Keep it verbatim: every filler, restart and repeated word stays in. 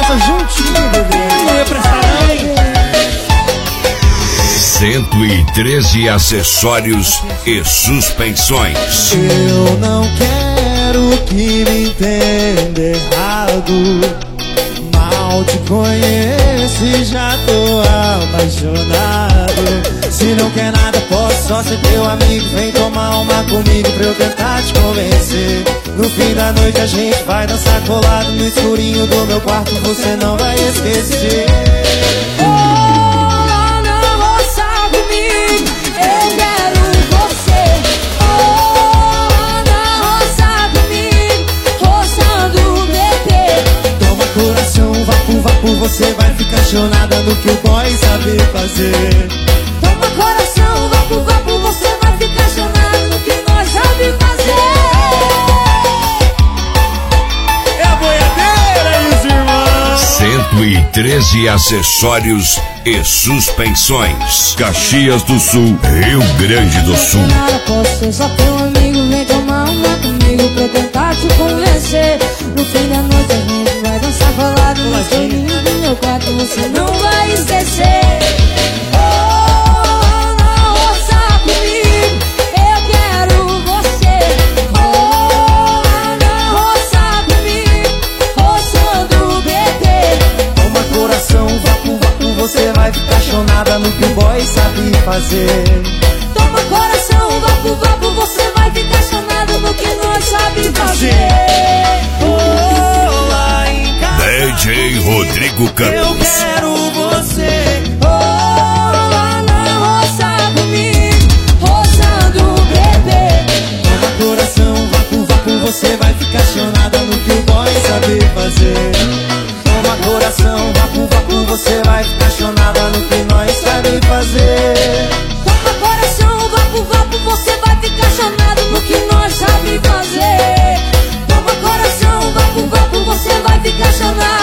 gostosa juntinho, bebê. Não ia prestar não, hein? cento e treze acessórios e suspensões. Eu não quero que me entenda errado. Mal te conheço e já tô apaixonado. Se não quer nada, posso só ser teu amigo. Vem tomar uma comigo pra eu tentar te convencer. No fim da noite a gente vai dançar colado no escurinho do meu quarto, você não vai esquecer. Você vai ficar chonada no que o boy sabe fazer. Toma coração, vapo, vapo, você vai ficar chonada no que nós sabe fazer. É a boiadeira e os irmãos. cento e treze acessórios e suspensões. Caxias do Sul, Rio Grande do Sul. Nada, posso ser só teu amigo. Vem tomar uma comigo pra eu tentar te convencer. No fim da noite a gente vai dançar colado no escurinho do meu quarto, você não vai esquecer. Oh, não roça comigo, eu quero você. Oh, não roça comigo, roçando o bebê. Toma coração, vapo, vapo, você vai ficar chonada no que o boy sabe fazer. Toma coração, vapo, vapo, você vai ficar chonada no que nós sabe fazer. Oh, lá em casa D J Rodrigo eu Campos. quero você. Oh, lá na roça comigo, roçando o bebê. Toma coração, vapo, vapo, você vai ficar chonada no que o boy sabe fazer. Toma coração, vapo, vapo, você vai ficar chonada no que nós sabe fazer. Toma coração, vapo, vapo, você vai ficar chonado no que nós sabe fazer. Toma coração, vapo, vapo, você vai ficar chonado.